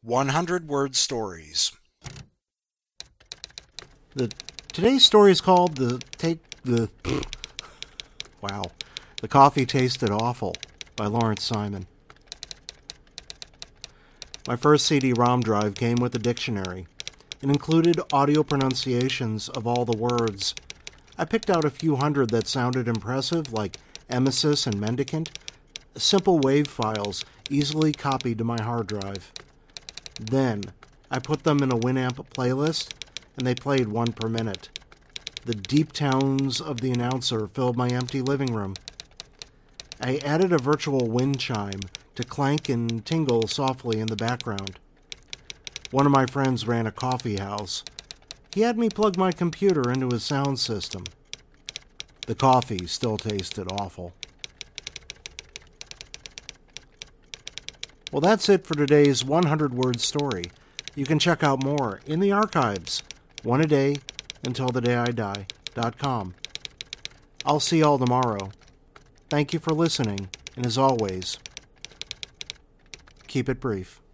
100-word stories. Today's story is called The Coffee Tasted Awful by Lawrence Simon. My first CD-ROM drive came with a dictionary. It included audio pronunciations of all the words. I picked out a few hundred that sounded impressive, like emesis and mendicant, simple WAV files easily copied to my hard drive. Then, I put them in a Winamp playlist, and they played one per minute. The deep tones of the announcer filled my empty living room. I added a virtual wind chime to clank and tingle softly in the background. One of my friends ran a coffee house. He had me plug my computer into his sound system. The coffee still tasted awful. Well, that's it for today's 100-word story. You can check out more in the archives, oneadayuntilthedayidie.com. I'll see y'all tomorrow. Thank you for listening, and as always, keep it brief.